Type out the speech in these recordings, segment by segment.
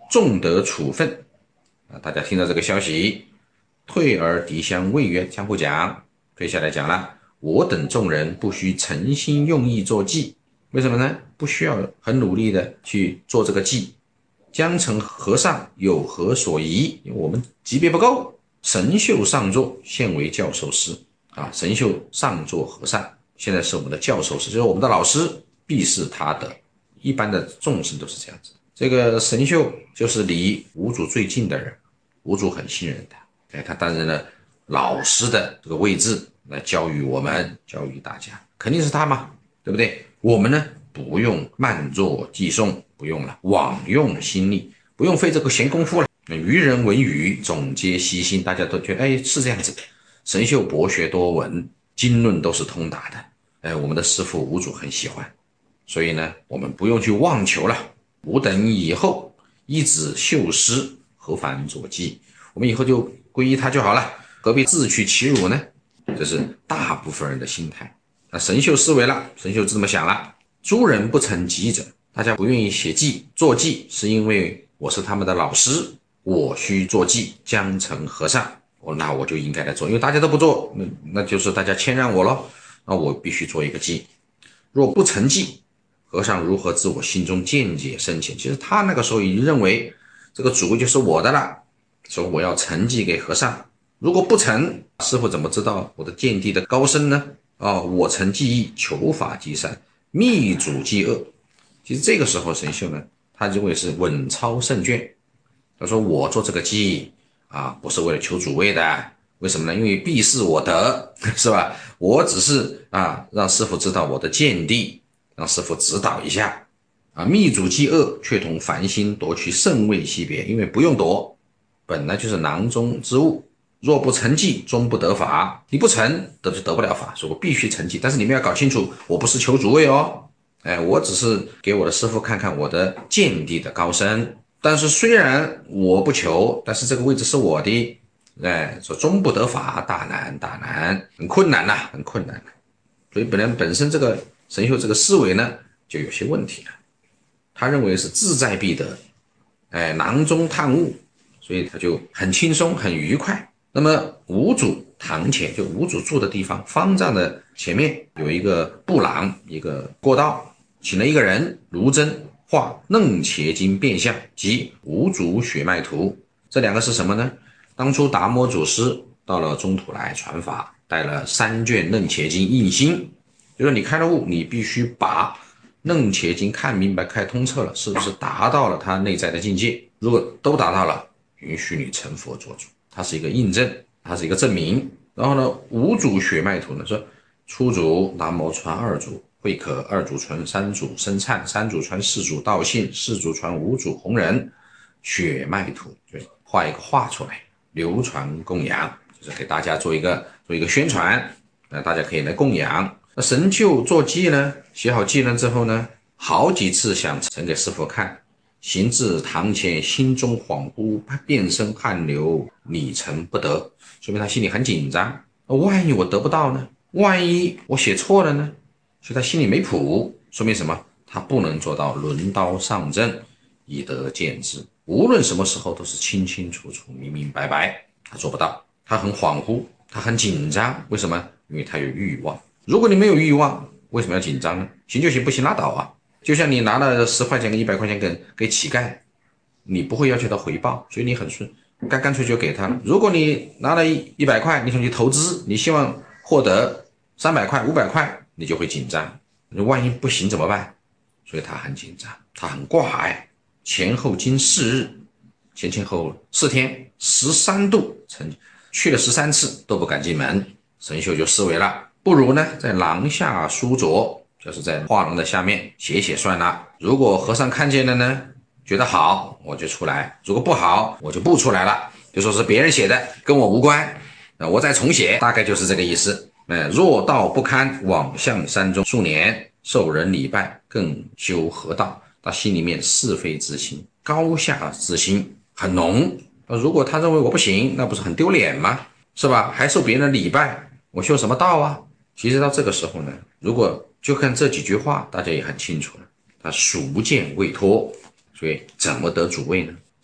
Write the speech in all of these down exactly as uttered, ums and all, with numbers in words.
重得处分啊！大家听到这个消息，退而敌乡谓曰，江户讲，退下来讲了，我等众人不需诚心用意做祭，为什么呢？不需要很努力的去做这个祭。江城和尚有何所疑？因为我们级别不够，神秀上座，现为教授师啊！神秀上座和尚，现在是我们的教授师，就是我们的老师，必是他的。一般的众生都是这样子。这个神秀就是离五祖最近的人，五祖很信任他，哎，他担任了老师的这个位置来教育我们，教育大家，肯定是他嘛，对不对？我们呢，不用慢做寄诵，不用了，枉用心力，不用费这个闲工夫了。愚人闻语，总皆悉心，大家都觉得，哎，是这样子。神秀博学多闻，经论都是通达的，哎，我们的师父五祖很喜欢，所以呢，我们不用去妄求了。吾等以后一指秀师，何烦左记？我们以后就皈依他就好了，何必自取其辱呢？这是大部分人的心态。那神秀思维了，神秀这么想了：诸人不成记者，大家不愿意写记做记，是因为我是他们的老师，我需做记，江城和尚，那我就应该来做，因为大家都不做，那那就是大家谦让我咯，那我必须做一个记。若不成记，和尚如何自我心中见解深浅？其实他那个时候已经认为这个主位就是我的了，所以我要承继给和尚。如果不成，师父怎么知道我的见地的高深呢？哦，我成记义，求法即善，密主即恶。其实这个时候神秀呢，他认为是稳操胜券。他说我做这个记啊，不是为了求主位的，为什么呢？因为必是我得，是吧？我只是啊，让师父知道我的见地，让师父指导一下啊。密主即恶，却同凡心夺取圣位惜别，因为不用夺，本来就是囊中之物。若不成记，终不得法。你不成，得就得不了法，所以我必须成记。但是你们要搞清楚，我不是求主位哦，哎，我只是给我的师父看看我的见地的高深。但是虽然我不求，但是这个位置是我的，哎，说终不得法，大难大难，很困难呐、啊，很困难。所以本来本身这个神秀这个思维呢，就有些问题了。他认为是志在必得，哎，囊中探物，所以他就很轻松，很愉快。那么五祖堂前，就五祖住的地方，方丈的前面有一个布廊，一个过道，请了一个人卢真画楞伽经变相及五祖血脉图。这两个是什么呢？当初达摩祖师到了中土来传法，带了三卷楞伽经印心，就说你开了悟，你必须把楞伽经看明白看通彻了，是不是达到了他内在的境界？如果都达到了，允许你成佛做主，它是一个印证，它是一个证明。然后呢，五祖血脉图呢说，初祖达摩传二祖慧可，二祖传三祖生灿，三祖传四祖道信，四祖传五祖弘忍。血脉图就画一个画出来，流传供养，就是给大家做一个做一个宣传，那大家可以来供养。那神秀做记呢，写好记了之后呢，好几次想呈给师父看，行至堂前，心中恍惚，遍身汗流，拟成不得，说明他心里很紧张。万一我得不到呢？万一我写错了呢？所以他心里没谱，说明什么？他不能做到轮刀上阵，以得见之。无论什么时候都是清清楚楚、明明白白，他做不到，他很恍惚，他很紧张。为什么？因为他有欲望。如果你没有欲望，为什么要紧张呢？行就行，不行拉倒啊。就像你拿了十块钱跟一百块钱给给乞丐，你不会要求他回报，所以你很顺，干干脆就给他了。如果你拿了一百块，你想去投资，你希望获得三百块、五百块，你就会紧张。你万一不行怎么办？所以他很紧张，他很挂碍。前后经四日，前前后四天，十三度，去了十三次都不敢进门。神秀就思维了，不如呢在廊下书着，就是在画廊的下面写写算了。如果和尚看见了呢，觉得好我就出来，如果不好我就不出来了，就说是别人写的，跟我无关，我再重写，大概就是这个意思。若道不堪，往向山中数年，受人礼拜，更修合道。他心里面是非之心、高下之心很浓。如果他认为我不行，那不是很丢脸吗？是吧？还受别人的礼拜，我修什么道啊？其实到这个时候呢，如果就看这几句话，大家也很清楚了。他孰见未脱，所以怎么得主位呢？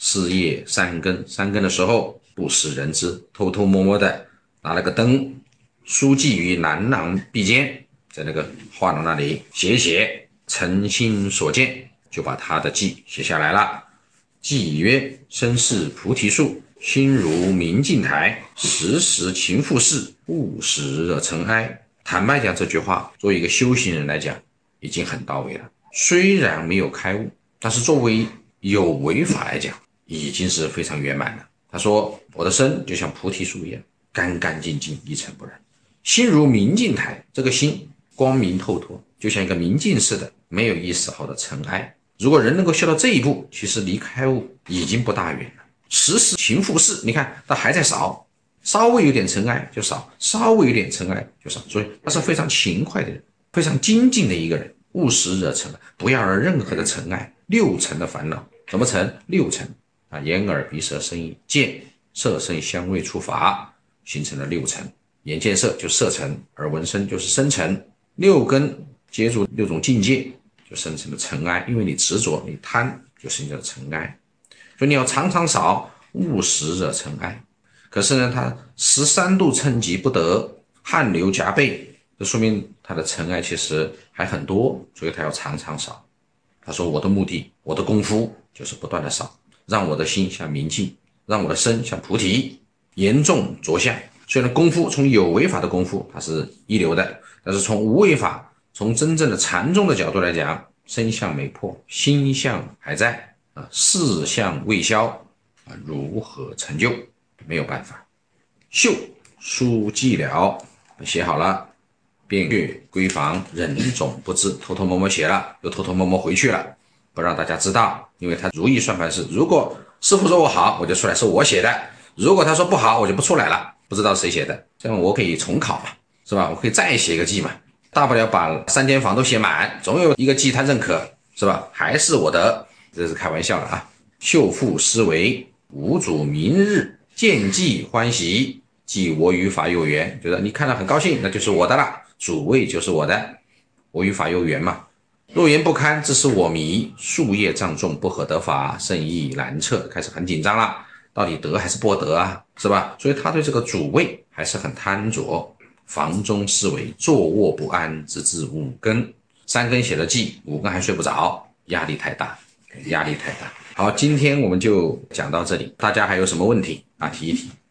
事业三更，三更的时候不使人知，偷偷摸摸的拿了个灯，书记于南廊壁间，在那个画廊那里写一写，诚心所见，就把他的记写下来了。记曰：身是菩提树，心如明镜台，时时勤拂拭，勿使惹尘埃。坦白讲，这句话作为一个修行人来讲已经很到位了，虽然没有开悟，但是作为有为法来讲已经是非常圆满了。他说我的身就像菩提树一样干干净净，一尘不染，心如明镜台，这个心光明透脱，就像一个明镜似的，没有一丝毫的尘埃。如果人能够修到这一步，其实离开悟已经不大远了。时时勤拂拭，你看他还在扫，稍微有点尘埃就扫，稍微有点尘埃就扫，所以他是非常勤快的人，非常精进的一个人。勿使惹尘，不要有任何的尘埃，六尘的烦恼。什么尘？六尘啊，眼耳鼻舌身意见，色声香味触法，形成了六尘。眼见色就色尘，耳闻声就是声尘，六根接触六种境界就生成了尘埃，因为你执着你贪，就生成了尘埃。所以你要常常扫，勿使惹尘埃。可是呢，他十三度称疾不得，汗流浃背，这说明他的尘埃其实还很多，所以他要常常扫。他说我的目的，我的功夫就是不断的扫，让我的心像明镜，让我的身像菩提，严重着相。虽然功夫从有为法的功夫它是一流的，但是从无为法，从真正的禅宗的角度来讲，身相没破，心相还在啊，事相未消啊，如何成就？没有办法。秀书记了，写好了，便去闺房，人总不知，偷偷摸摸写了，又偷偷摸摸回去了，不让大家知道。因为他如意算盘是，如果师傅说我好，我就出来是我写的；如果他说不好，我就不出来了，不知道谁写的。这样我可以重考嘛，是吧？我可以再写个记嘛，大不了把三间房都写满，总有一个记他认可，是吧？还是我的，这是开玩笑了啊！秀复思维，无主明日见记欢喜，即我与法有缘，就是你看了很高兴，那就是我的了，主位就是我的，我与法有缘嘛。若言不堪，自是我迷，树叶障重，不可得法，甚意难测，开始很紧张了，到底得还是不得啊，是吧？所以他对这个主位还是很贪着。房中思维，坐卧不安，直至五更，三更写了记，五更还睡不着，压力太大，压力太大。好，今天我们就讲到这里，大家还有什么问题啊？提一提。